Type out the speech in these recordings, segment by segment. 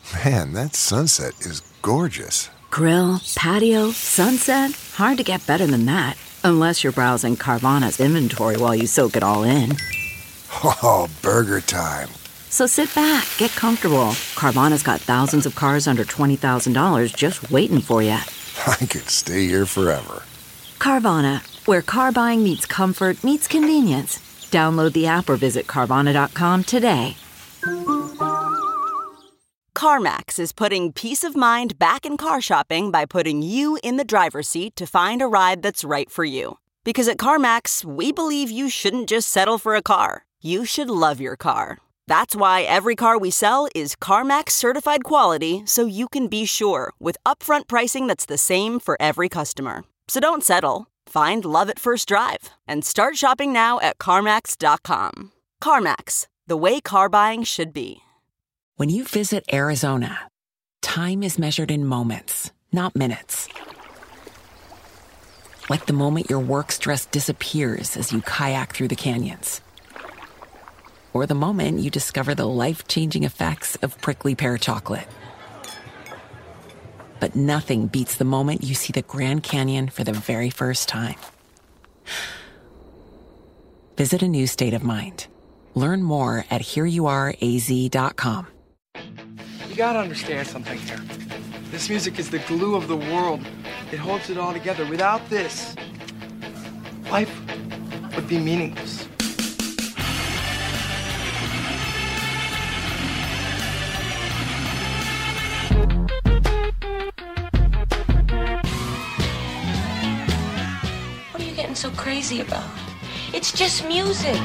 Man, that sunset is gorgeous. Grill, patio, sunset. Hard to get better than that. Unless you're browsing Carvana's inventory while you soak it all in. Oh, burger time. So sit back, get comfortable. Carvana's got thousands of cars under $20,000 just waiting for you. I could stay here forever. Carvana, where car buying meets comfort meets convenience. Download the app or visit Carvana.com today. CarMax is putting peace of mind back in car shopping by putting you in the driver's seat to find a ride that's right for you. Because at CarMax, we believe you shouldn't just settle for a car. You should love your car. That's why every car we sell is CarMax certified quality, so you can be sure with upfront pricing that's the same for every customer. So don't settle. Find love at first drive and start shopping now at CarMax.com. CarMax, the way car buying should be. When you visit Arizona, time is measured in moments, not minutes. Like the moment your work stress disappears as you kayak through the canyons. Or the moment you discover the life-changing effects of prickly pear chocolate. But nothing beats the moment you see the Grand Canyon for the very first time. Visit a new state of mind. Learn more at hereyouareaz.com. You gotta understand something here. This music is the glue of the world. It holds it all together. Without this, life would be meaningless. What are you getting so crazy about? It's just music.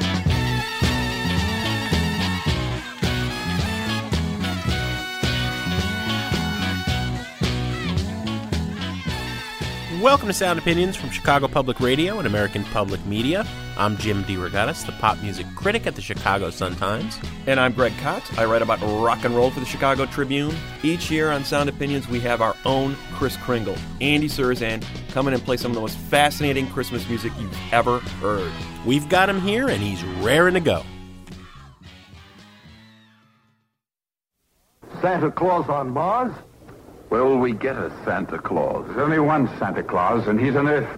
Welcome to Sound Opinions from Chicago Public Radio and American Public Media. I'm Jim DeRogatis, the pop music critic at the Chicago Sun-Times. And I'm Greg Kotz. I write about rock and roll for the Chicago Tribune. Each year on Sound Opinions, we have our own Kris Kringle, Andy Cirzan, come in and play some of the most fascinating Christmas music you've ever heard. We've got him here, and he's raring to go. Santa Claus on Mars? Where will we get a Santa Claus? There's only one Santa Claus, and he's on Earth.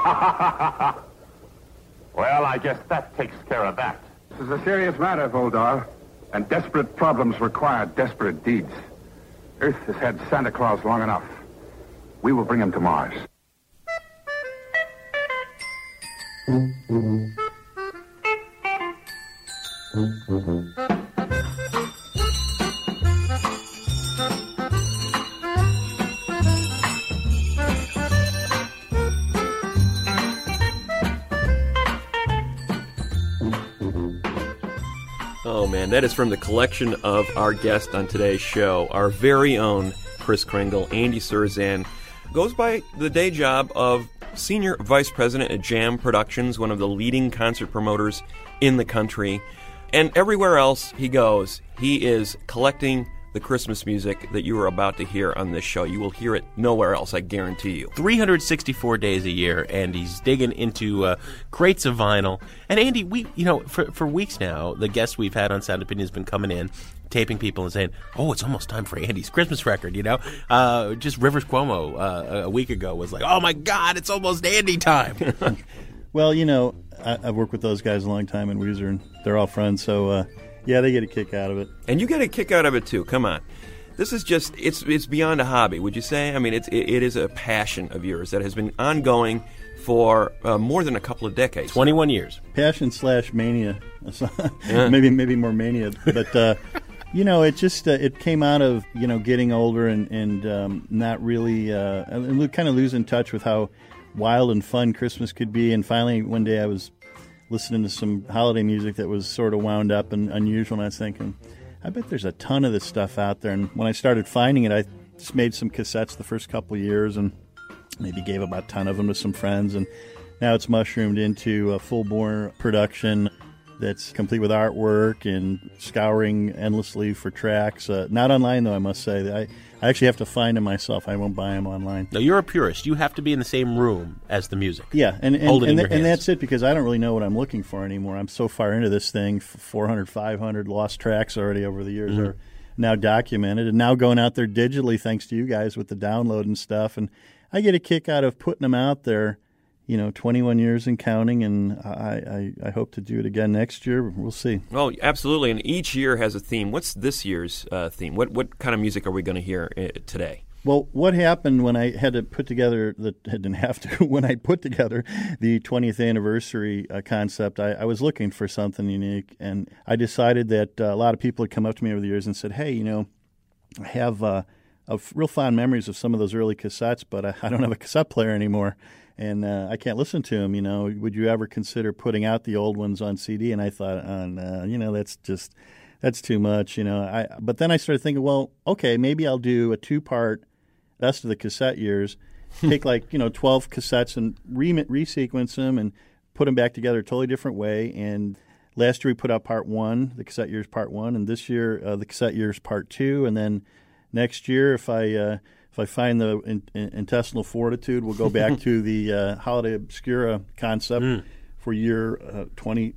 Well, I guess that takes care of that. This is a serious matter, Voldar, and desperate problems require desperate deeds. Earth has had Santa Claus long enough. We will bring him to Mars. Oh, man, that is from the collection of our guest on today's show, our very own Kris Kringle, Andy Cirzan. Goes by the day job of Senior Vice President at Jam Productions, one of the leading concert promoters in the country. And everywhere else he goes, he is collecting the Christmas music that you are about to hear on this show. You will hear it nowhere else, I guarantee you. 364 days a year, Andy's digging into crates of vinyl. And Andy, we, for weeks now, the guests we've had on Sound Opinion has been coming in, taping people and saying, "Oh, it's almost time for Andy's Christmas record." Just Rivers Cuomo a week ago was like, "Oh my God, it's almost Andy time." Well, I've worked with those guys a long time in Weezer, and they're all friends, so. Yeah, they get a kick out of it. And you get a kick out of it, too. Come on. This is just, it's beyond a hobby, would you say? I mean, it is a passion of yours that has been ongoing for more than a couple of decades. 21 years. Passion/mania. Maybe more mania. But, it just, it came out of, getting older and not really, kind of losing touch with how wild and fun Christmas could be. And finally, one day I was listening to some holiday music that was sort of wound up and unusual, and I was thinking, I bet there's a ton of this stuff out there. And when I started finding it, I just made some cassettes the first couple of years and maybe gave about 10 of them to some friends, and now it's mushroomed into a full-bore production that's complete with artwork and scouring endlessly for tracks. Not online, though, I must say. I actually have to find them myself. I won't buy them online. No, you're a purist. You have to be in the same room as the music. Yeah, and that's it, because I don't really know what I'm looking for anymore. I'm so far into this thing, 400, 500 lost tracks already over the years. Mm-hmm. now documented, and now going out there digitally thanks to you guys with the download and stuff. And I get a kick out of putting them out there, 21 years and counting, and I hope to do it again next year. We'll see. Oh, absolutely. And each year has a theme. What's this year's theme? What kind of music are we going to hear today? Well, what happened when I had to put together when I put together the 20th anniversary concept, I was looking for something unique, and I decided that a lot of people had come up to me over the years and said, hey, I have real fond memories of some of those early cassettes, but I don't have a cassette player anymore, and I can't listen to them. Would you ever consider putting out the old ones on CD? And I thought, that's too much. But then I started thinking, well, okay, maybe I'll do a 2-part best of the cassette years, take 12 cassettes and resequence them and put them back together a totally different way. And last year we put out part 1, the cassette years part 1, and this year the cassette years part 2. And then next year, if I find the intestinal fortitude, we'll go back to the Holiday Obscura concept for year 22.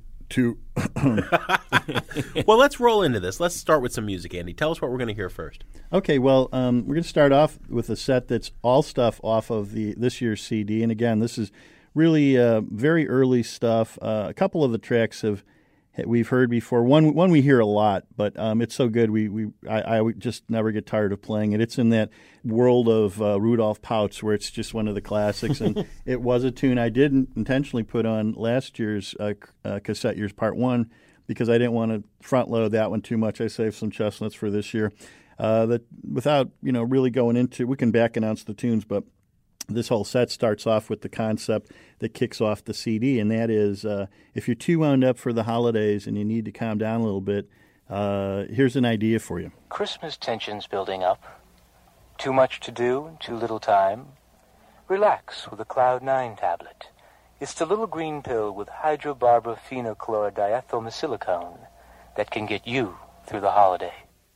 Well, let's roll into this. Let's start with some music, Andy. Tell us what we're going to hear first. Okay, well, we're going to start off with a set that's all stuff off of this year's CD. And again, this is really very early stuff. A couple of the tracks we've heard before. One we hear a lot, but it's so good I just never get tired of playing it. It's in that world of Rudolph Pouts where it's just one of the classics, and it was a tune I didn't intentionally put on last year's cassette years part 1 because I didn't want to front load that one too much. I saved some chestnuts for this year. That without really going into, we can back announce the tunes, but this whole set starts off with the concept that kicks off the CD, and that is if you're too wound up for the holidays and you need to calm down a little bit, here's an idea for you. Christmas tensions building up. Too much to do, too little time. Relax with a Cloud 9 tablet. It's the little green pill with hydrobarbaphenochlorodiethylmethylsilicone that can get you through the holiday.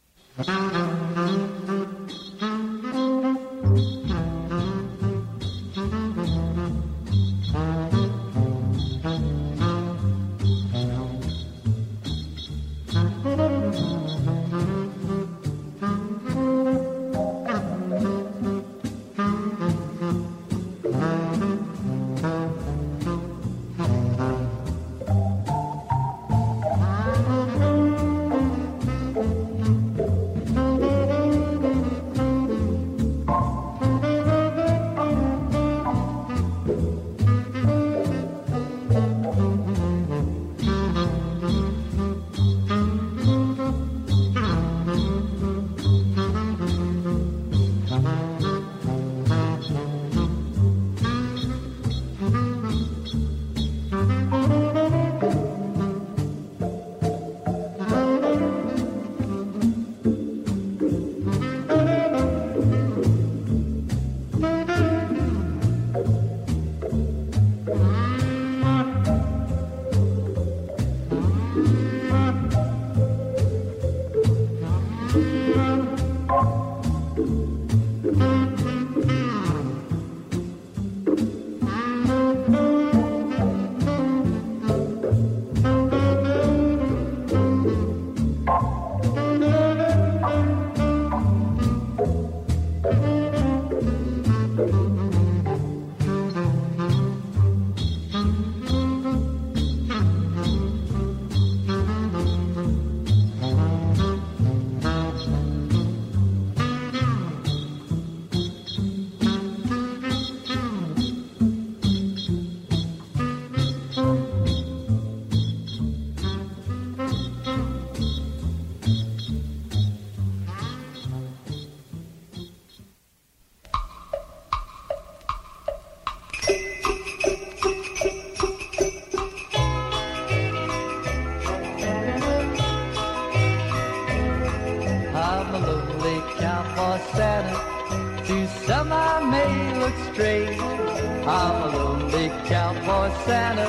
I'm a lonely cowboy Santa,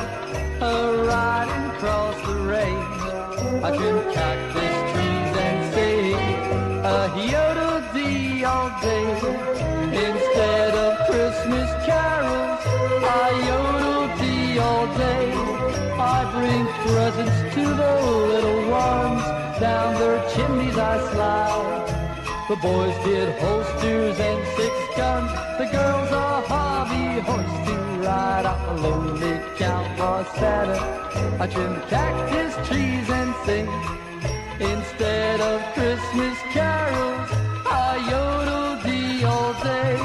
riding across the range. I trim cactus trees and sing a yodel-dee all day. Instead of Christmas carols, I yodel-dee all day. I bring presents to the little ones down their chimneys I slide. The boys get holsters and 6 guns, the girls a hobby horse to ride. I'm a lonely cowboy Santa, I trim cactus trees and sing. Instead of Christmas carols, I yodel-dee all day.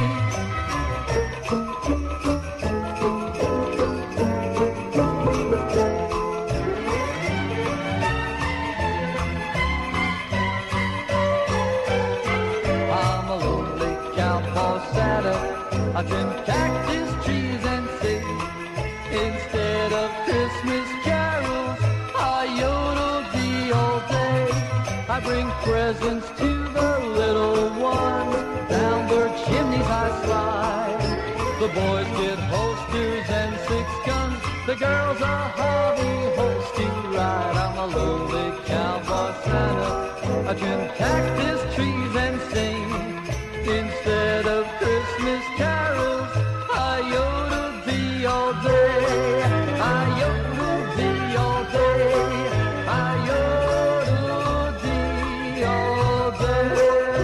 I trim cactus trees and sing. Instead of Christmas carols, I yodel-dee all day. I bring presents to the little ones, down their chimneys I slide. The boys get holsters and 6 guns, the girls a hobby horse to ride. I'm a lonely cowboy Santa, I trim cactus trees and sing. Instead of Christmas carols, I yodel-dee all day. I yodel-dee all day. I yodel-dee all day.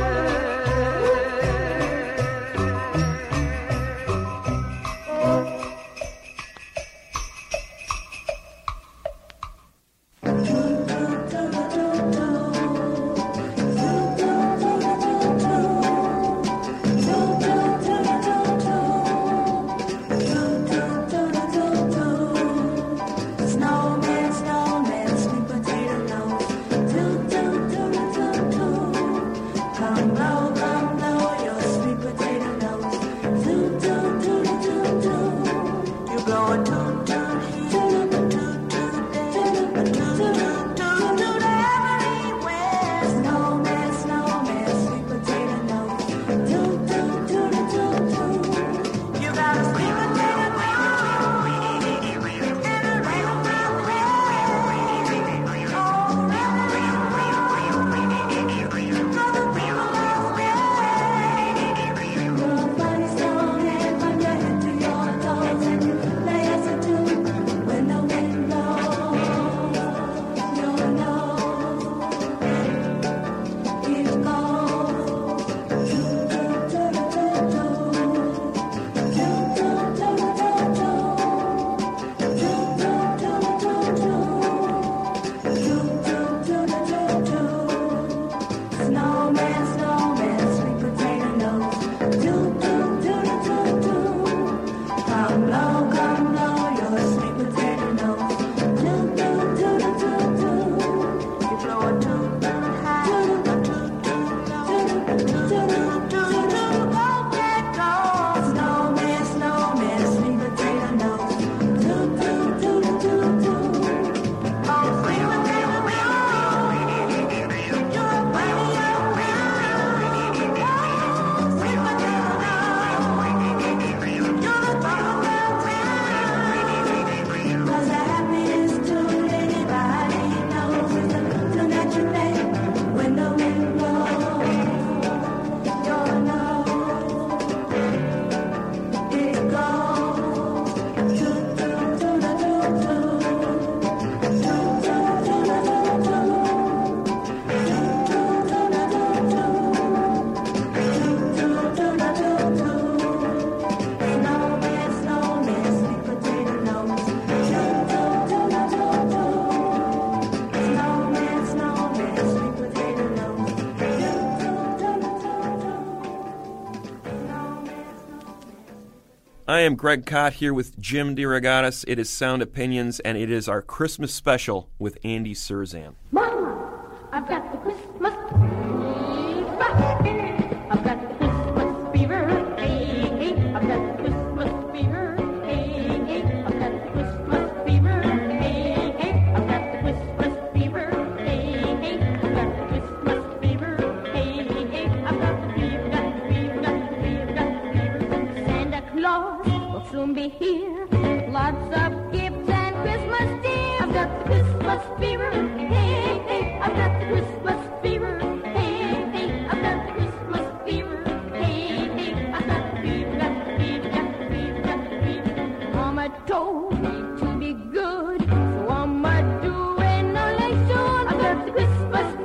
I am Greg Kot here with Jim DeRogatis. It is Sound Opinions, and it is our Christmas special with Andy Cirzan. Mama, I've got the Christmas fever. I've got the Christmas fever. Hey, hey, I've got the Christmas fever. Hey, hey, I've got the Christmas fever. Hey, hey, I've got the Christmas fever. Hey, hey, I've got the Christmas fever. Hey, hey, I've got the fever, got the fever, got the fever, got the fever. Santa Claus will soon be here. Lots of gifts and Christmas dear. I've got the Christmas fever. Hey, hey, I've got the Christmas fever. Hey, hey, I've got the Christmas fever. Hey, hey, I've got the fever, got the fever, got the fever, got the fever. Mama told me to be good, so I'm doing no like soon. I've got the Christmas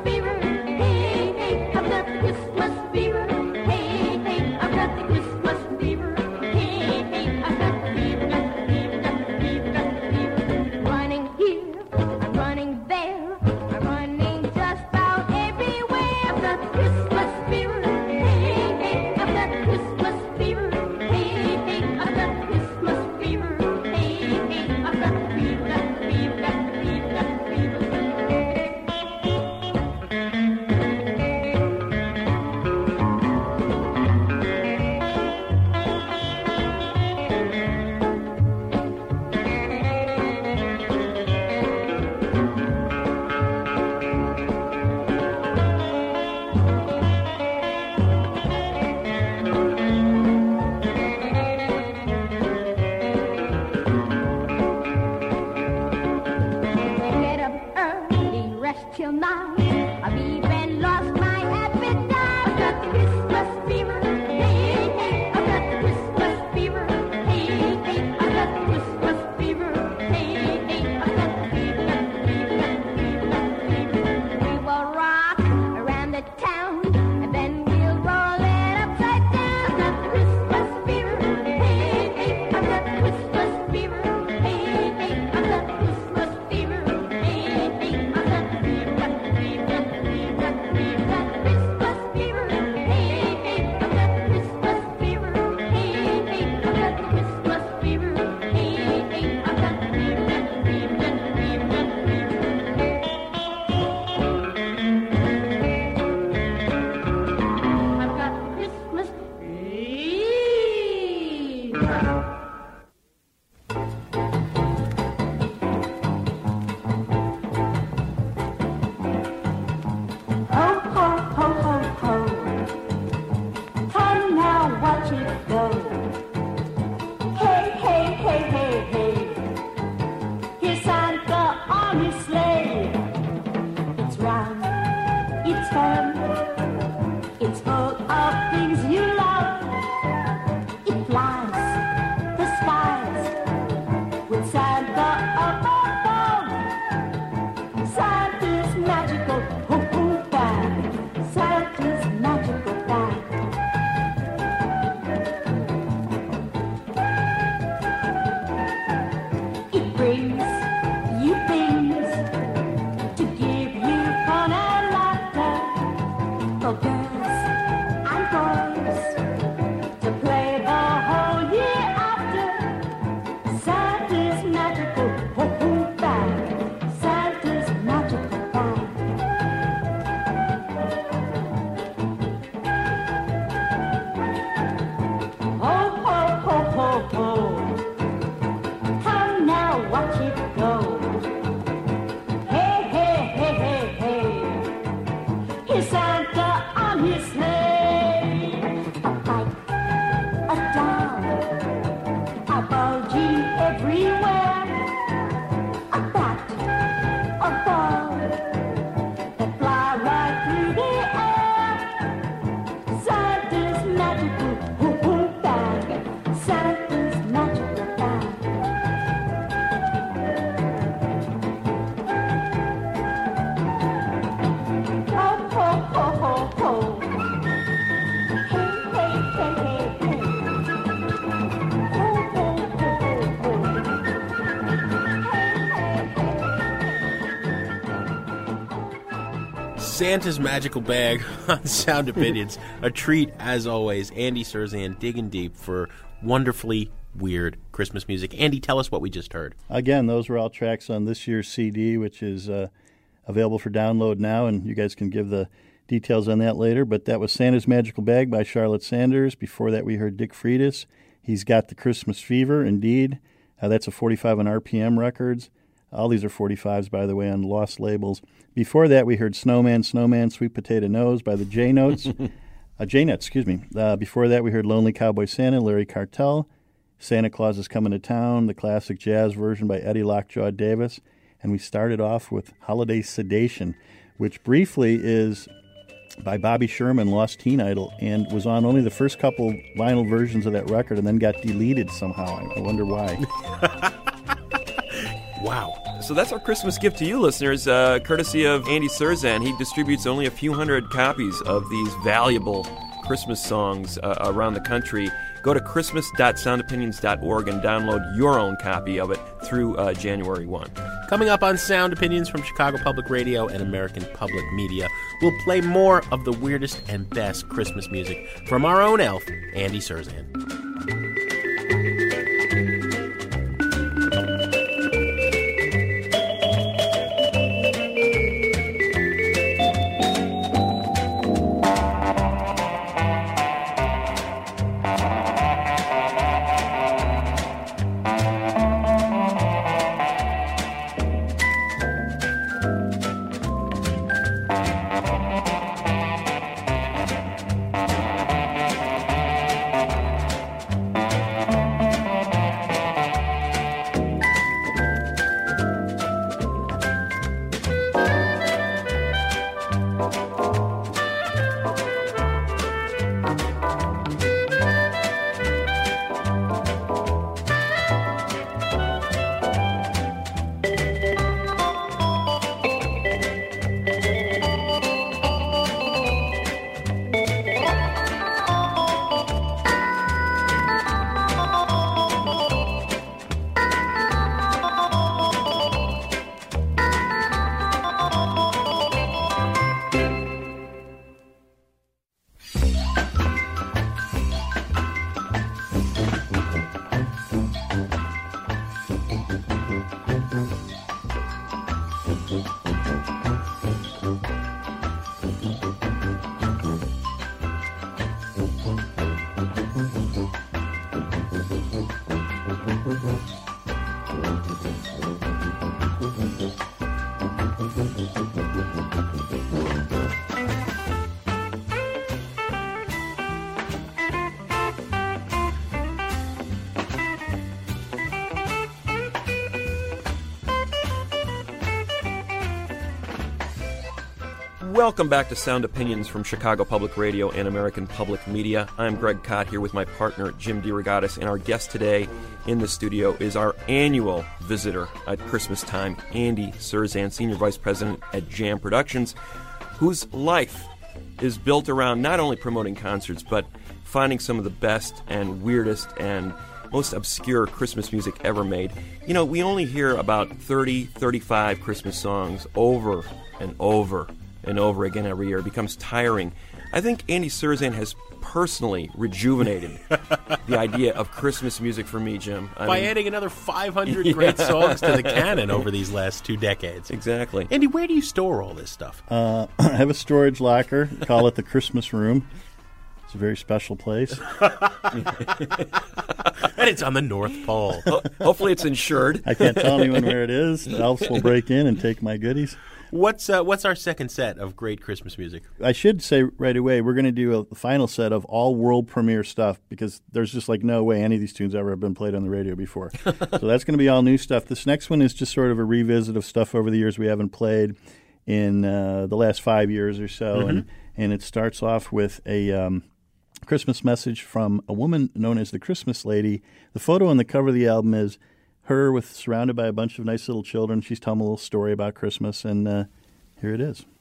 boys to play the whole year after. Santa's magical bag. Santa's magical bag. Ho, ho, ho, ho, ho. Come now, watch it go. Hey, hey, hey, hey, hey. Here's Santa on his sleigh. A bike, a doll, a bulging everywhere. A bat, a ball, that fly right through the air. Santa's magical bag. Santa's magical bag. Ho, ho, ho, ho, ho. Hey, hey, hey, hey, hey. Ho, ho, ho, ho, ho. Santa's Magical Bag on Sound Opinions. A treat, as always. Andy Cirzan digging deep for wonderfully weird Christmas music. Andy, tell us what we just heard. Again, those were all tracks on this year's CD, which is available for download now, and you guys can give the details on that later. But that was Santa's Magical Bag by Charlotte Sanders. Before that, we heard Dick Freitas. He's Got the Christmas Fever, indeed. That's a 45 on RPM Records. All these are 45s, by the way, on Lost Labels. Before that, we heard Snowman, Snowman, Sweet Potato Nose by the J-Notes. J-Nuts, excuse me. Before that, we heard Lonely Cowboy Santa, Larry Cartel. Santa Claus is Coming to Town, the classic jazz version by Eddie Lockjaw Davis. And we started off with Holiday Sedation, which briefly is by Bobby Sherman, Lost Teen Idol, and was on only the first couple vinyl versions of that record and then got deleted somehow. I wonder why. Wow. So that's our Christmas gift to you, listeners, courtesy of Andy Cirzan. He distributes only a few hundred copies of these valuable Christmas songs around the country. Go to christmas.soundopinions.org and download your own copy of it through January 1. Coming up on Sound Opinions from Chicago Public Radio and American Public Media, we'll play more of the weirdest and best Christmas music from our own elf, Andy Cirzan. Welcome back to Sound Opinions from Chicago Public Radio and American Public Media. I'm Greg Kot here with my partner, Jim DeRogatis, and our guest today in the studio is our annual visitor at Christmas time, Andy Cirzan, Senior Vice President at Jam Productions, whose life is built around not only promoting concerts, but finding some of the best and weirdest and most obscure Christmas music ever made. You know, we only hear about 30, 35 Christmas songs over and over and over again every year. It becomes tiring. I think Andy Cirzan has personally rejuvenated the idea of Christmas music for me, Jim. By adding another 500 great songs to the canon over these last 2 decades. Exactly. Andy, where do you store all this stuff? I have a storage locker. Call it the Christmas room. It's a very special place. And it's on the North Pole. Hopefully it's insured. I can't tell anyone where it is. The elves will break in and take my goodies. What's our second set of great Christmas music? I should say right away, we're going to do a final set of all world premiere stuff because there's just like no way any of these tunes ever have been played on the radio before. So that's going to be all new stuff. This next one is just sort of a revisit of stuff over the years we haven't played in the last 5 years or so. Mm-hmm. And it starts off with a Christmas message from a woman known as the Christmas Lady. The photo on the cover of the album is her surrounded by a bunch of nice little children. She's telling a little story about Christmas, and here it is.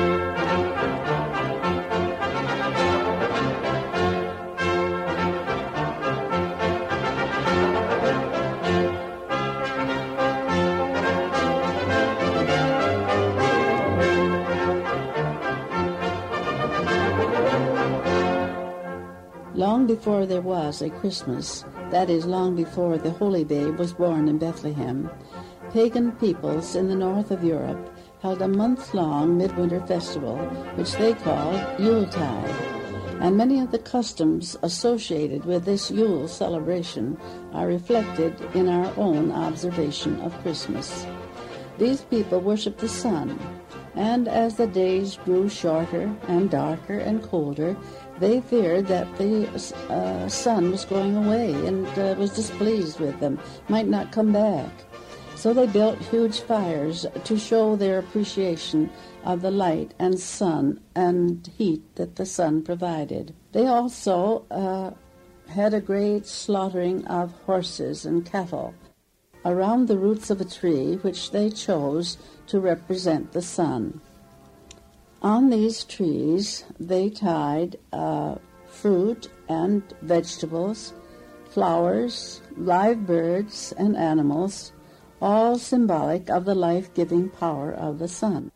Long before there was a Christmas, that is, long before the Holy Babe was born in Bethlehem, pagan peoples in the north of Europe held a month-long midwinter festival, which they called Yuletide. And many of the customs associated with this Yule celebration are reflected in our own observation of Christmas. These people worshiped the sun, and as the days grew shorter and darker and colder, they feared that the sun was going away and was displeased with them, might not come back. So they built huge fires to show their appreciation of the light and sun and heat that the sun provided. They also had a great slaughtering of horses and cattle around the roots of a tree which they chose to represent the sun. On these trees, they tied fruit and vegetables, flowers, live birds, and animals, all symbolic of the life-giving power of the sun.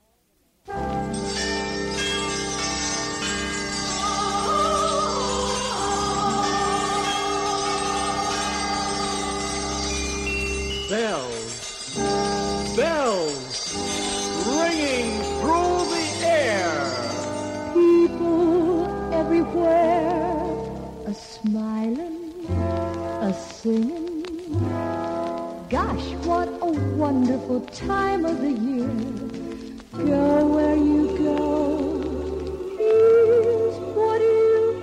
Bells, bells, ringing through the air. People everywhere, a-smiling, a-singing. Gosh, what a wonderful time of the year. Go where you go, here's what you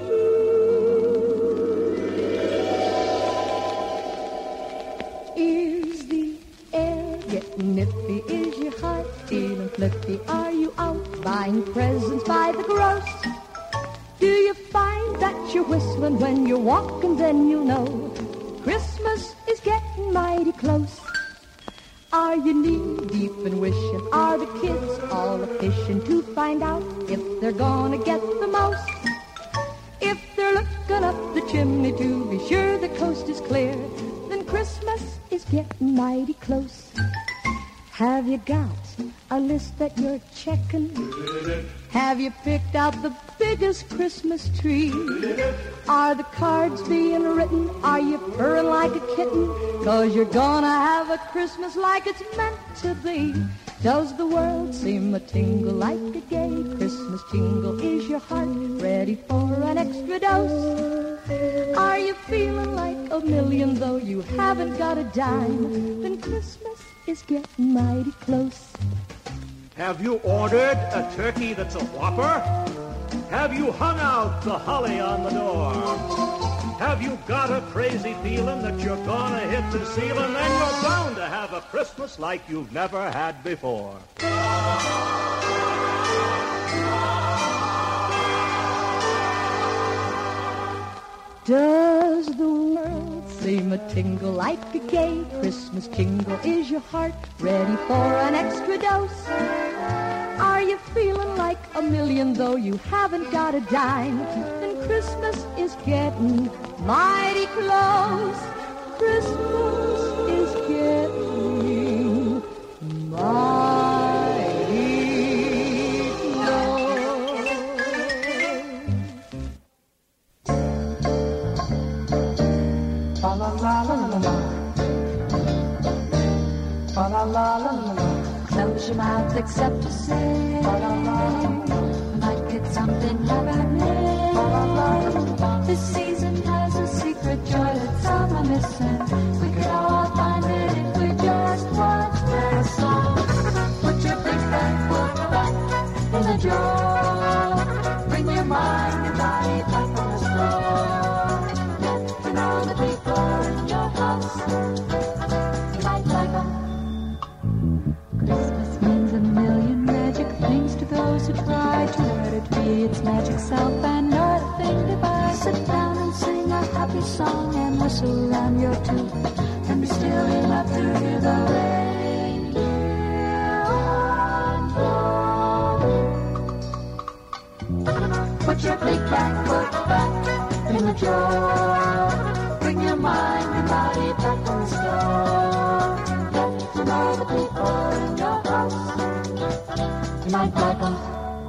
do. Is the air getting nippy? Is your heart feeling flippy? Are you out buying presents by the gross? Do you find that you're whistling when you're walking? Then you'll know Christmas is getting mighty close. Are you knee-deep in wishing? Are the kids all a-fishing to find out if they're gonna get the most? If they're looking up the chimney to be sure the coast is clear, then Christmas is getting mighty close. Have you got a list that you're checking? Have you picked out the biggest Christmas tree? Are the cards being written? Are you purring like a kitten? 'Cause you're gonna have a Christmas like it's meant to be. Does the world seem a tingle like a gay Christmas jingle? Is your heart ready for an extra dose? Are you feeling like a million though you haven't got a dime? Then Christmas is getting mighty close. Have you ordered a turkey that's a whopper? Have you hung out the holly on the door? Have you got a crazy feeling that you're gonna hit the ceiling? Then you're bound to have a Christmas like you've never had before. Does the world seem a tingle like a gay Christmas jingle? Is your heart ready for an extra dose? Are you feeling like a million though you haven't got a dime? Then Christmas is getting mighty close. Christmas is getting mighty close. la la la la. Close your mouth except to say la la la. Might get something happening. La la la. This season has a secret joy that some are missing. We could all find it if we just watch their song. Put your big back foot back in the drawer. Bring your mind and body back from the store. Get to know the people in your house. You might like them. Christmas means a million magic things to those who try to let it be its magic self and not a thing to buy. Sit down and sing a happy song and whistle on your tooth and be still enough to hear the reindeer on board. Put your big back foot back in the drawer. Bring your mind and body back from the store. Get to know the people in your house. You might like them.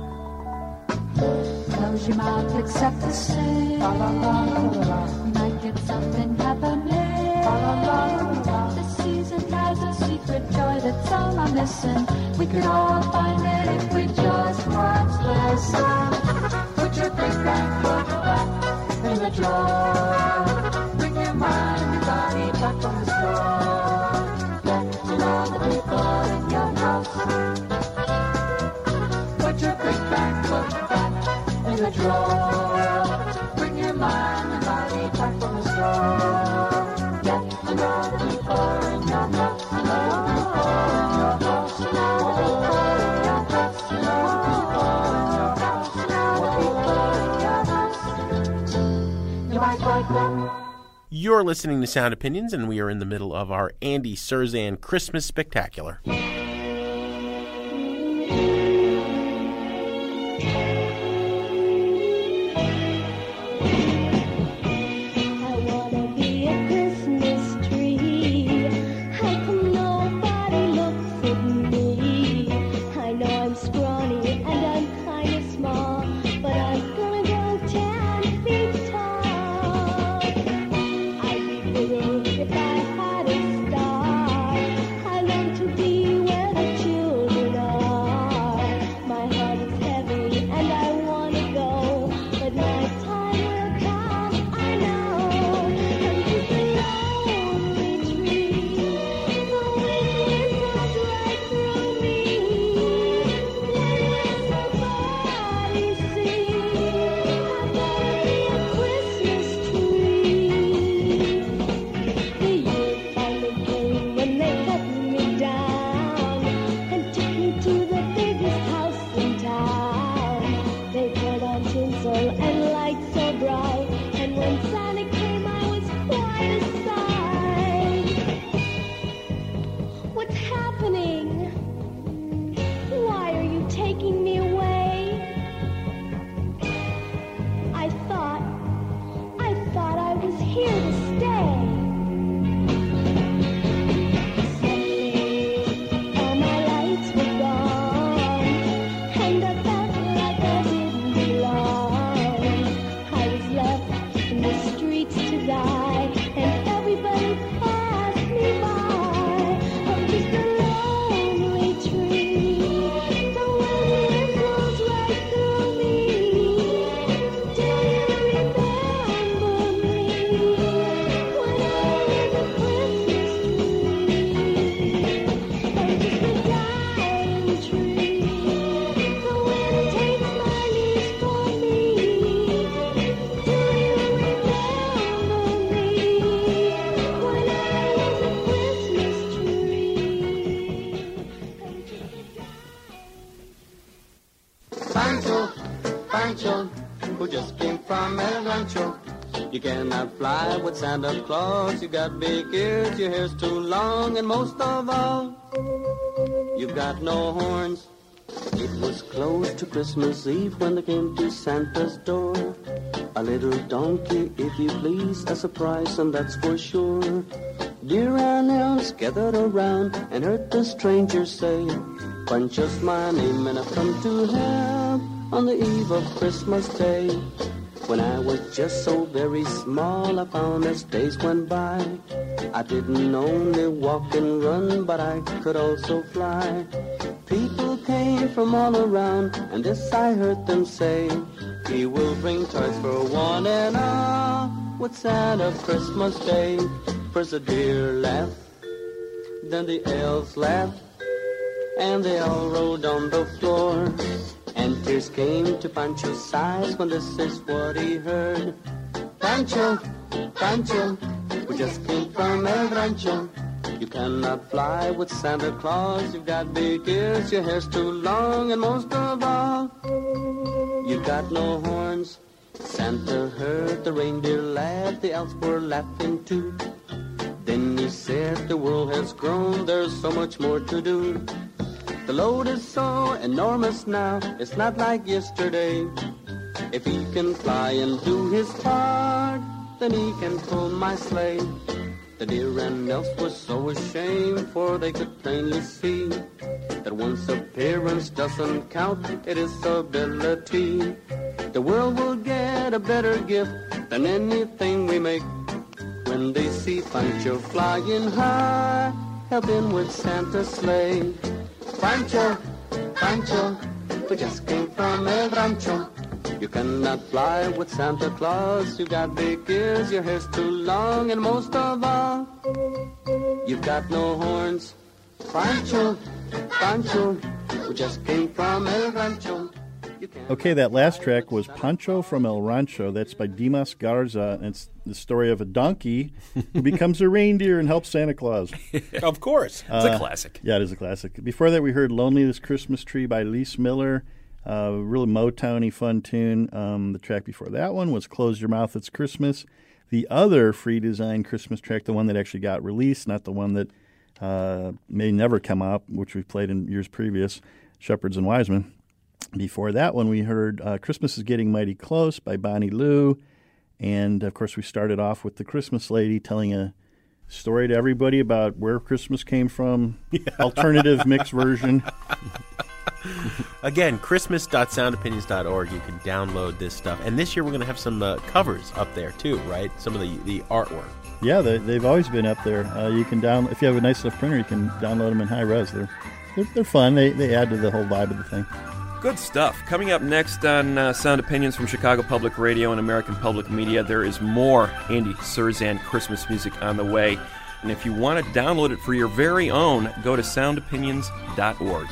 Close your mouth except to say la la la la la. You might get something happening. La la la la la. This season has a secret joy that some are missing. We could all find it if we just watch their song. Put your big back foot back in the drawer. Bring your mind and body back from the store. Get to know the people in your house. Put your big back foot back in the drawer. Bring your mind and body back from the store. Get to know the people in your house. Know the people in your house. Know the people in your house. Know the people in your house. Know the people in your house. You might like them. You're listening to Sound Opinions, and we are in the middle of our Andy Cirzan Christmas Spectacular. who just came from El Rancho. You cannot fly with Santa Claus. You got big ears, your hair's too long, and most of all, you've got no horns. It was close to Christmas Eve when they came to Santa's door. A little donkey, if you please, a surprise, and that's for sure. Deer and elves gathered around and heard the stranger say, Pancho's my name and I've come to help on the eve of Christmas Day. When I was just so very small, I found as days went by, I didn't only walk and run, but I could also fly. People came from all around, and this I heard them say, he will bring toys for one and all, with Santa Christmas Day. First the deer laughed, then the elves laughed, and they all rolled on the floor. And tears came to Pancho's eyes when this is what he heard. Pancho, Pancho, we just came from El Rancho. You cannot fly with Santa Claus. You've got big ears, your hair's too long, and most of all, you've got no horns. Santa heard the reindeer laugh, the elves were laughing too. Then he said, the world has grown, there's so much more to do. The load is so enormous now, it's not like yesterday. If he can fly and do his part, then he can pull my sleigh. The deer and elves were so ashamed, for they could plainly see that one's appearance doesn't count, it is ability. The world will get a better gift than anything we make when they see Pancho flying high, helping with Santa's sleigh. Pancho, Pancho, we just came from El Rancho. You cannot fly with Santa Claus. You got big ears, your hair's too long, and most of all, you've got no horns. Pancho, Pancho, we just came from El Rancho. Okay, that last track was Pancho from El Rancho. That's by Dimas Garza, and it's the story of a donkey who becomes a reindeer and helps Santa Claus. Of course. It's a classic. Yeah, it is a classic. Before that, we heard Lonely This Christmas Tree by Lise Miller. Really Motown-y fun tune. The track before that one was Close Your Mouth, It's Christmas. The other free design Christmas track, the one that actually got released, not the one that may never come out, which we've played in years previous, Shepherds and Wisemen. Before that one, we heard Christmas is Getting Mighty Close by Bonnie Lou. And, of course, we started off with the Christmas Lady telling a story to everybody about where Christmas came from, alternative mixed version. Again, christmas.soundopinions.org. You can download this stuff. And this year we're going to have some covers up there, too, right? Some of the artwork. Yeah, they've always been up there. You can download, if you have a nice enough printer, you can download them in high res. They're fun. They add to the whole vibe of the thing. Good stuff. Coming up next on Sound Opinions from Chicago Public Radio and American Public Media, there is more Andy Cirzan Christmas music on the way. And if you want to download it for your very own, go to soundopinions.org.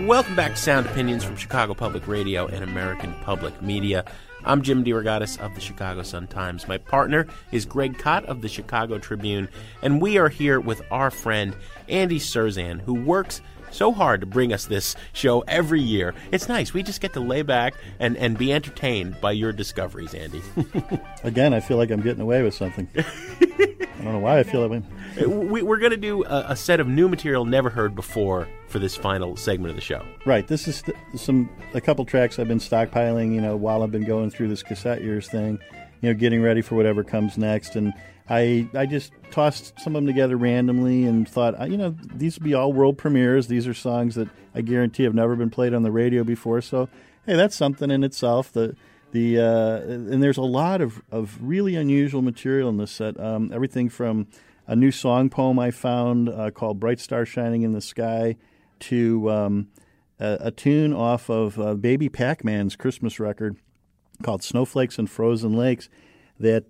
Welcome back to Sound Opinions from Chicago Public Radio and American Public Media. I'm Jim DeRogatis of the Chicago Sun-Times. My partner is Greg Kot of the Chicago Tribune, and we are here with our friend Andy Cirzan, who works so hard to bring us this show every year. It's nice. We just get to lay back and be entertained by your discoveries, Andy. Again, I feel like I'm getting away with something. I don't know why I feel that way. We're going to do a set of new material never heard before for this final segment of the show. Right. This is a couple tracks I've been stockpiling, while I've been going through this cassette years thing, getting ready for whatever comes next. And I just tossed some of them together randomly and thought, these will be all world premieres. These are songs that I guarantee have never been played on the radio before. So, hey, that's something in itself. And there's a lot of really unusual material in this set. Everything from a new song poem I found called Bright Star Shining in the Sky to a tune off of Baby Pac-Man's Christmas record called Snowflakes and Frozen Lakes that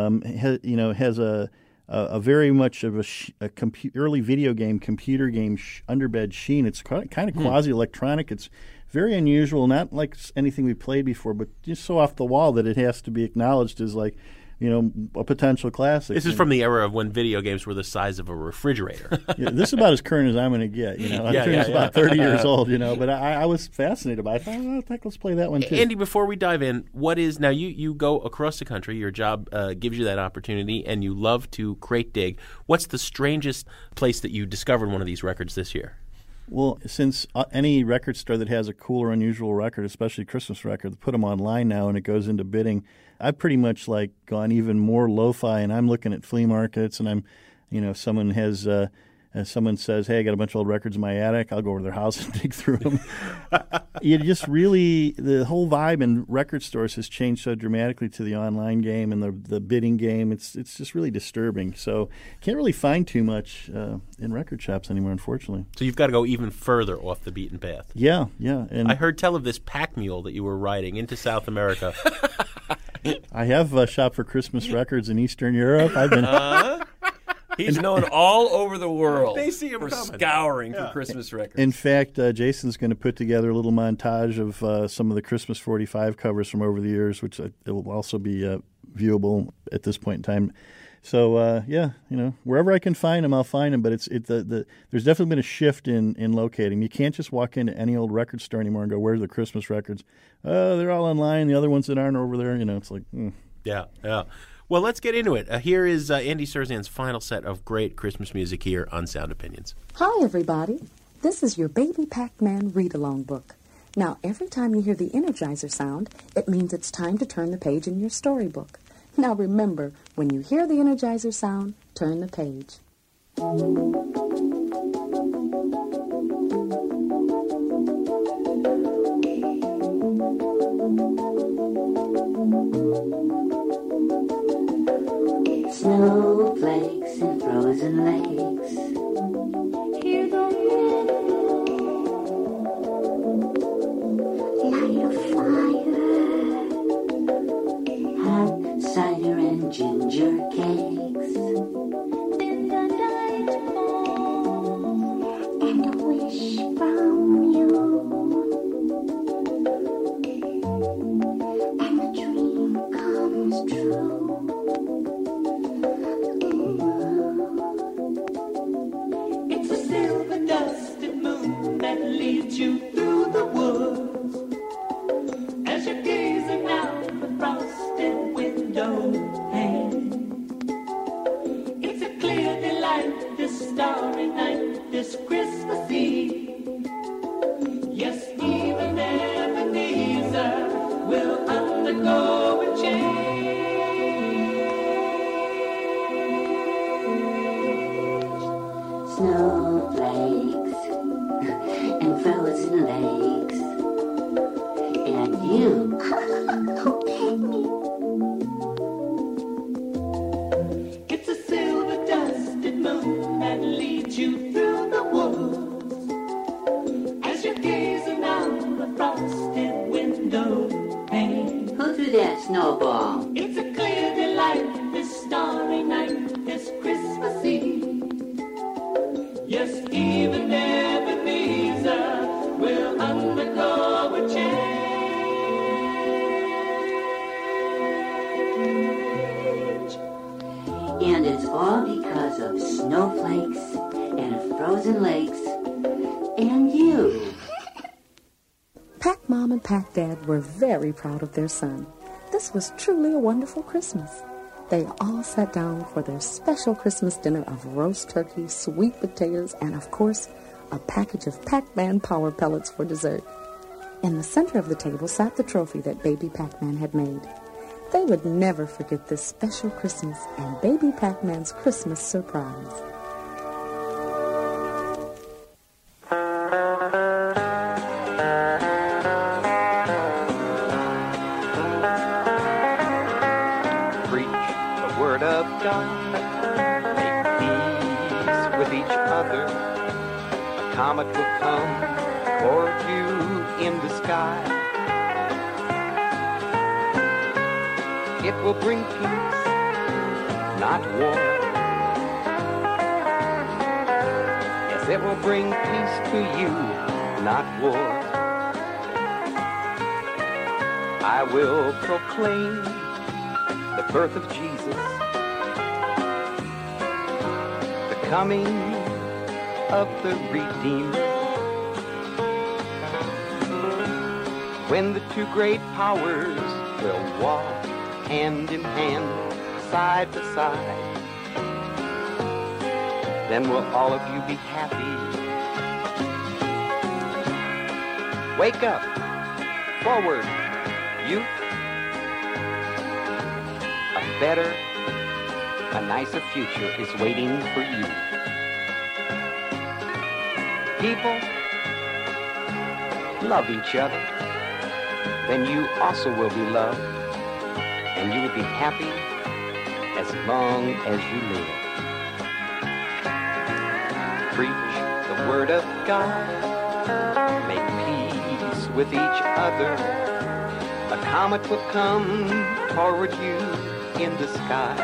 has a very much of a early video game, computer game underbed sheen. It's kind of quasi-electronic. It's very unusual, not like anything we played before, but just so off the wall that it has to be acknowledged as like, a potential classic. This is from the era of when video games were the size of a refrigerator. Yeah, this is about as current as I'm going to get. It's about 30 years old, but I was fascinated by it. I thought, let's play that one too. Andy, before we dive in, now you go across the country. Your job gives you that opportunity, and you love to crate dig. What's the strangest place that you discovered one of these records this year? Well, since any record store that has a cool or unusual record, especially a Christmas record, they put them online now and it goes into bidding. I've pretty much gone even more lo-fi, and I'm looking at flea markets, and I'm, someone has, someone says, hey, I got a bunch of old records in my attic, I'll go over to their house and dig through them. You just really, the whole vibe in record stores has changed so dramatically to the online game and the bidding game. It's just really disturbing. So can't really find too much in record shops anymore, unfortunately. So you've got to go even further off the beaten path. Yeah. And I heard tell of this pack mule that you were riding into South America. I have shopped for Christmas records in Eastern Europe. I've been. He's known all over the world they see him for coming. scouring for Christmas records. In fact, Jason's going to put together a little montage of some of the Christmas 45 covers from over the years, which it will also be viewable at this point in time. So, wherever I can find them, I'll find them. But there's definitely been a shift in locating. You can't just walk into any old record store anymore and go, where's the Christmas records? They're all online. The other ones that aren't over there, it's like, Yeah. Well, let's get into it. Here is Andy Cirzan's final set of great Christmas music here on Sound Opinions. Hi, everybody. This is your Baby Pac-Man read-along book. Now, every time you hear the Energizer sound, it means it's time to turn the page in your storybook. Now, remember, when you hear the Energizer sound, turn the page. Snowflakes and frozen lakes. Hear the wind. Light a fire. Hot cider and ginger cakes. Then the night falls and a wish from you. And the dream comes true. It's a silver dusted moon that leads you through the woods as you're gazing out the frosted window pane. It's a clear delight, this starry night, this Christmas Eve. Yes, even Ebenezer will undergo a change. Snowflakes and frozen lakes, and you. It's a silver dusted moon that leads you through the woods as you're gazing out the frosted window pane. Who threw that snowball? It's a clear delight, this starry night, this Christmas Eve. Yes, even Ebenezer will And it's all because of snowflakes and frozen lakes and you. Pac Mom and Pac Dad were very proud of their son. This was truly a wonderful Christmas. They all sat down for their special Christmas dinner of roast turkey, sweet potatoes, and of course, a package of Pac-Man Power Pellets for dessert. In the center of the table sat the trophy that Baby Pac-Man had made. They would never forget this special Christmas and Baby Pac-Man's Christmas surprise. Comet will come toward you in the sky. It will bring peace, not war. Yes, it will bring peace to you, not war. I will proclaim the birth of Jesus, the coming of the Redeemer. When the two great powers will walk hand in hand, side by side, then will all of you be happy. Wake up, forward, youth. A better, a nicer future is waiting for you. People, love each other, then you also will be loved, and you will be happy as long as you live. Preach the word of God, make peace with each other. A comet will come toward you in the sky.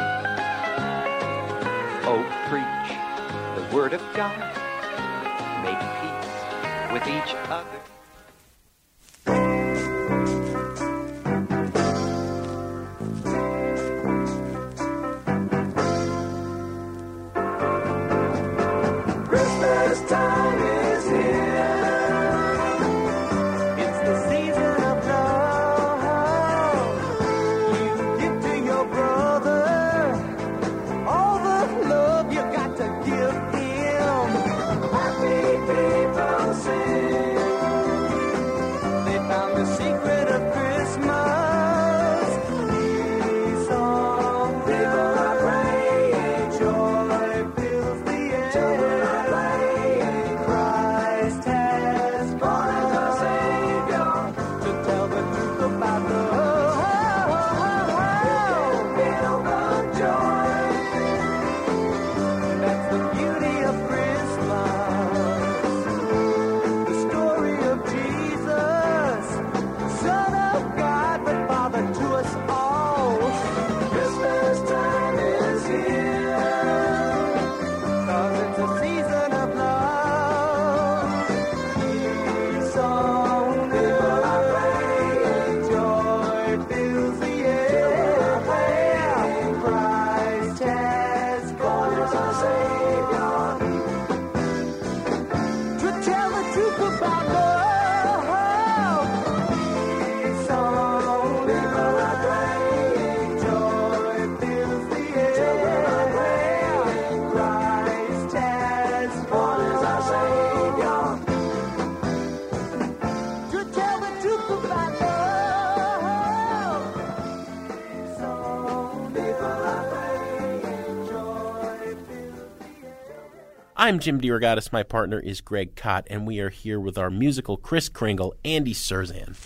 Oh, preach the word of God, make peace with each other. Christmas time is here. It's the season of love. You give to your brother all the love you got to give him. Happy people sing. They found the secret of Christmas. These songs, people are praying, joy fills the air. Christ has born as our Savior to tell the truth about the joy. That's the beauty of Christmas. The story of Jesus, Son of God, but Father to us all. Christmas time is here, 'cause it's a season of love. These songs, people are praying, joy fills the air. Christ has born as our Savior to tell the truth about love. These songs, people are praying, joy fills the air. Christ has born as our Savior to tell the truth about love. These songs, people are praying, joy fills the air. I'm Jim DeRogatis. My partner is Greg Kot, and we are here with our musical Kris Kringle, Andy Cirzan.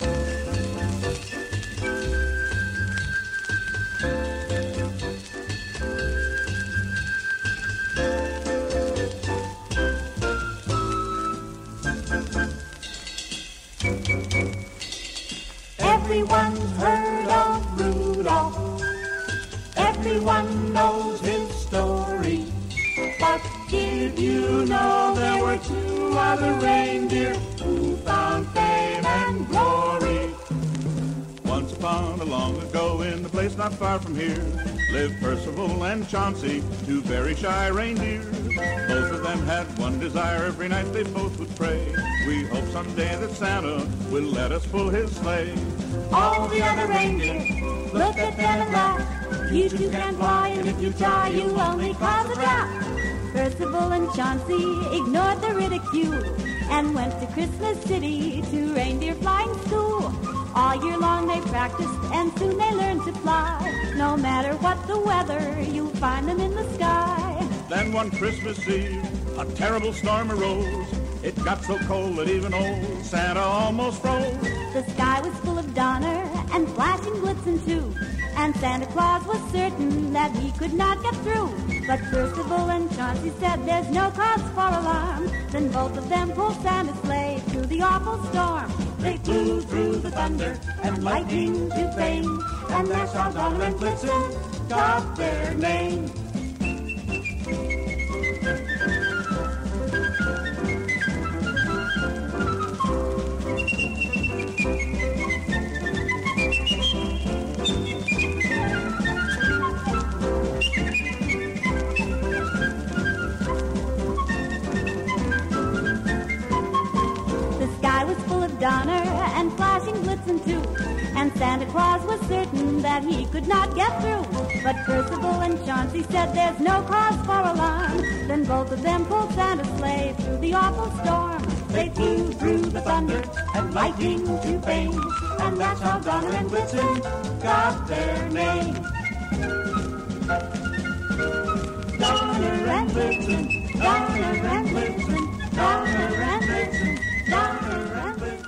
Everyone's heard of Rudolph. Everyone knows his story. But did you know there were two other reindeer who found fame and glory? Once pond long ago in a place not far from here lived Percival and Chauncey, two very shy reindeer. Both of them had one desire, every night they both would pray. We hope someday that Santa will let us pull his sleigh. All the other reindeer look at them and laugh. You two can fly, and if you try, you only cause a draft. Percival and Chauncey ignored the ridicule and went to Christmas City to reindeer flying school. All year long they practiced and soon they learned to fly. No matter what the weather, you'll find them in the sky. Then one Christmas Eve, a terrible storm arose. It got so cold that even old Santa almost froze. The sky was full of donner and flashing blitzen too, and Santa Claus was certain that he could not get through. But Percival and Chauncey said there's no cause for alarm. Then both of them pulled Santa's sleigh through the awful storm. They flew through the thunder and lightning to fame, and that's how Donner and Blitzen got their name. Donner and flashing blitzen too, and Santa Claus was certain that he could not get through. But Percival and Chauncey said there's no cause for alarm. Then both of them pulled Santa's sleigh through the awful storm. They flew through the thunder and lightning to fame, and that's how Donner and Blitzen got their name. Donner and Blitzen, Donner and Blitzen, Donner and Blitzen, Donner and Blitzen.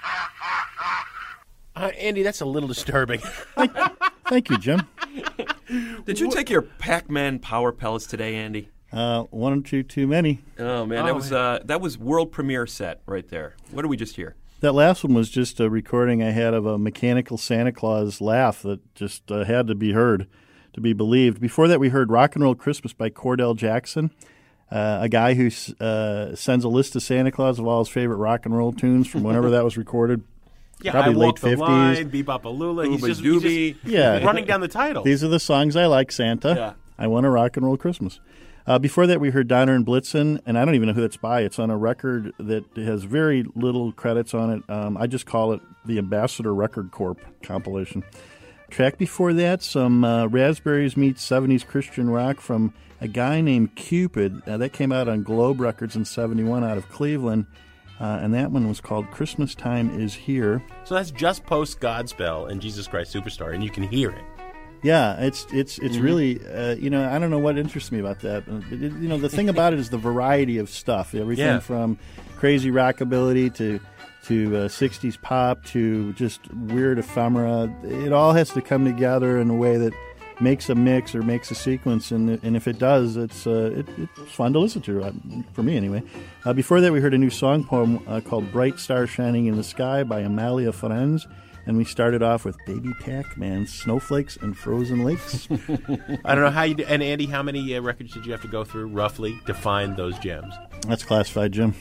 Andy, that's a little disturbing. Thank you, Jim. Did you take your Pac-Man power pellets today, Andy? One or two too many. Oh man, that was world premiere set right there. What did we just hear? That last one was just a recording I had of a mechanical Santa Claus laugh that just had to be heard, to be believed. Before that, we heard Rock and Roll Christmas by Cordell Jackson, a guy who sends a list to Santa Claus of all his favorite rock and roll tunes from whenever that was recorded. Yeah, probably I late Walk the 50s. Line, Bebop-A-Lula. He's just running down the title. These are the songs I like, Santa. Yeah. I want a rock and roll Christmas. Before that, we heard Donner and Blitzen, and I don't even know who that's by. It's on a record that has very little credits on it. I just call it the Ambassador Record Corp compilation. Track before that, some Raspberries meets 70s Christian rock from a guy named Cupid. That came out on Globe Records in 71 out of Cleveland, and that one was called Christmas Time Is Here. So that's just post Godspell and Jesus Christ Superstar, and you can hear it. Yeah, it's really, I don't know what interests me about that. The thing about it is the variety of stuff. Everything from crazy rockabilly to 60s pop to just weird ephemera. It all has to come together in a way that makes a mix or makes a sequence, and if it does, it's fun to listen to, for me anyway. Before that, we heard a new song poem called Bright Star Shining in the Sky by Amalia Ferenz. And we started off with Baby Pac-Man, Snowflakes, and Frozen Lakes. I don't know how you do. And Andy, how many records did you have to go through, roughly, to find those gems? That's classified, Jim.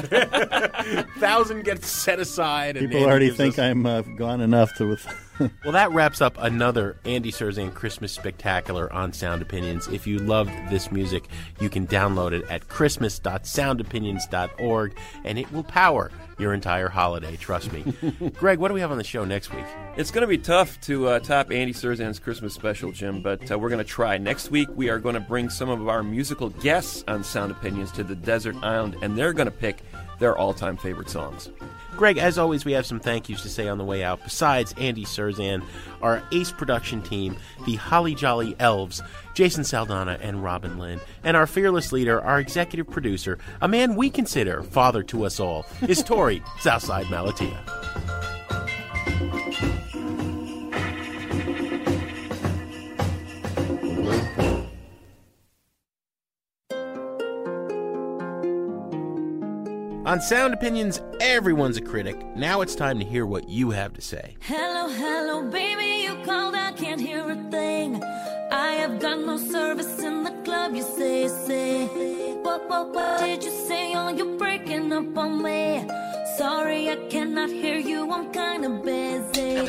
1,000 gets set aside. And People Andy already think I'm gone enough to... Well, that wraps up another Andy Cirzan Christmas Spectacular on Sound Opinions. If you loved this music, you can download it at christmas.soundopinions.org, and it will power your entire holiday, trust me. Greg, what do we have on the show next week? It's going to be tough to top Andy Cirzan's Christmas special, Jim, but we're going to try. Next week, we are going to bring some of our musical guests on Sound Opinions to the desert island, and they're going to pick their all-time favorite songs. Greg, as always, we have some thank yous to say on the way out. Besides Andy Cirzan, our ace production team, the Holly Jolly Elves, Jason Saldana and Robin Lynn, and our fearless leader, our executive producer, a man we consider father to us all, is Tori Southside Malatia. On Sound Opinions, everyone's a critic. Now it's time to hear what you have to say. Hello, hello, baby, you called, I can't hear a thing. I have got no service in the club, you say. What did you say? Oh, you're breaking up on me. Sorry, I cannot hear you, I'm kinda busy.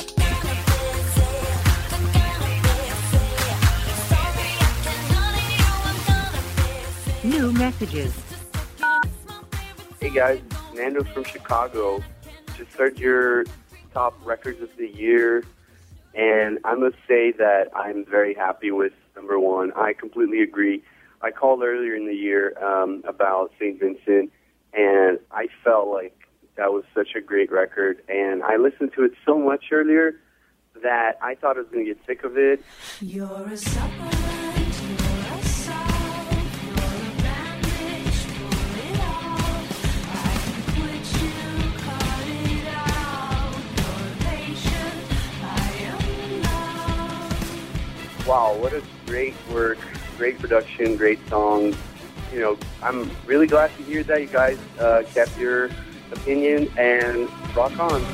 New messages. Hey guys, Nando from Chicago. Just heard your top records of the year, and I must say that I'm very happy with number one. I completely agree. I called earlier in the year about St. Vincent, and I felt like that was such a great record, and I listened to it so much earlier that I thought I was going to get sick of it. You're a supplement, you're a salve, you're a bandage for it all. I can quit you, cut it out. You're a patient, I am love. Wow, what a great work, great production, great songs. You know, I'm really glad to hear that you guys kept your opinion, and rock on.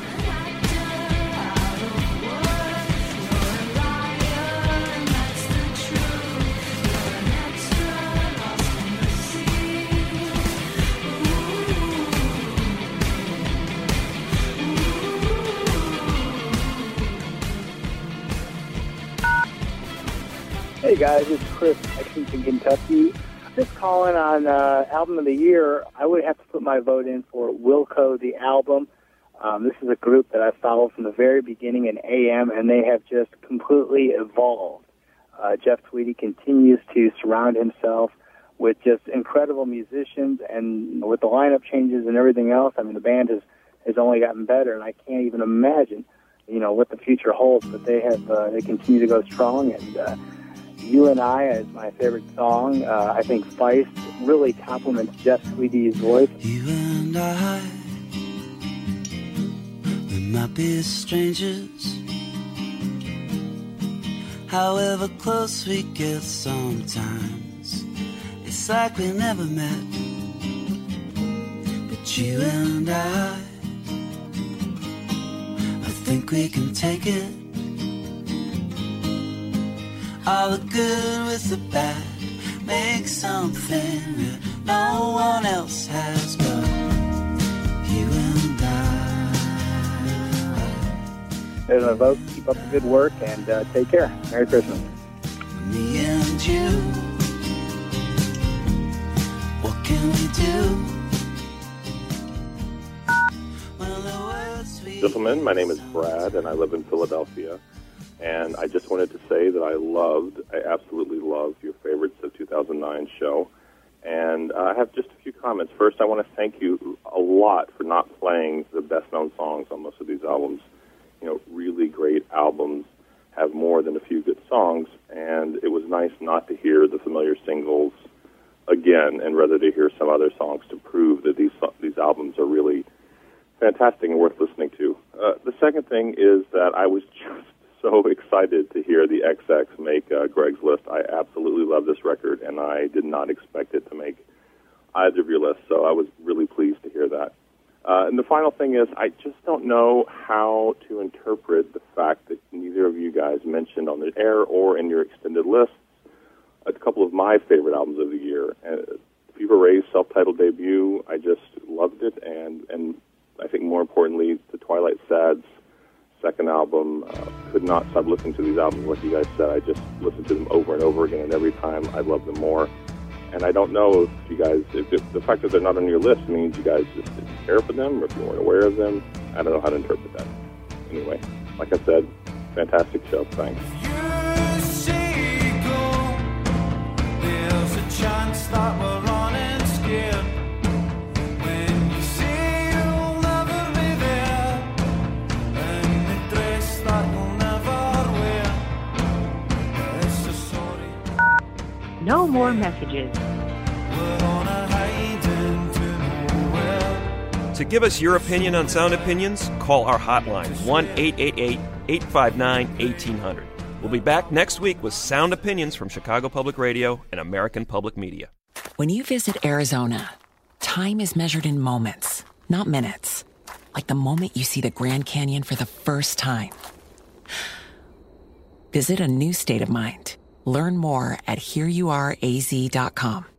Hey guys, it's Chris Lexington, Kentucky. Just calling on Album of the Year. I would have to put my vote in for Wilco, the album. This is a group that I followed from the very beginning in AM, and they have just completely evolved. Jeff Tweedy continues to surround himself with just incredible musicians, and with the lineup changes and everything else, I mean, the band has only gotten better, and I can't even imagine, what the future holds. But they continue to go strong, and You and I is my favorite song. I think Feist really complements Jeff Tweedy's voice. You and I, we might be strangers. However close we get sometimes, it's like we never met. But you and I think we can take it. All the good with the bad, make something that no one else has but you and I. There's my vote. Keep up the good work and take care. Merry Christmas. Me and you, what can we do? Gentlemen, my name is Brad, and I live in Philadelphia. And I just wanted to say that I absolutely loved your Favorites of 2009 show. And I have just a few comments. First, I want to thank you a lot for not playing the best-known songs on most of these albums. You know, really great albums have more than a few good songs, and it was nice not to hear the familiar singles again, and rather to hear some other songs to prove that these albums are really fantastic and worth listening to. The second thing is that I was just so excited to hear the XX make Greg's list. I absolutely love this record, and I did not expect it to make either of your lists, so I was really pleased to hear that. And the final thing is, I just don't know how to interpret the fact that neither of you guys mentioned on the air or in your extended lists a couple of my favorite albums of the year. Fever Ray's self-titled debut, I just loved it, and I think more importantly, the Twilight Sad's second album, could not stop listening to these albums. Like you guys said, I just listened to them over and over again, and every time I love them more. And I don't know if you guys, if the fact that they're not on your list means you guys just didn't care for them, or if you weren't aware of them. I don't know how to interpret that. Anyway, like I said, fantastic show. Thanks. There's a chance that we're running scared. When you say you'll never be there, and the dress that you'll never wear, it's a sorry. No more messages. We're on a hide into nowhere. To give us your opinion on Sound Opinions, call our hotline, 1-888-859-1800. We'll be back next week with Sound Opinions from Chicago Public Radio and American Public Media. When you visit Arizona, time is measured in moments, not minutes. Like the moment you see the Grand Canyon for the first time. Visit a new state of mind. Learn more at hereyouareaz.com.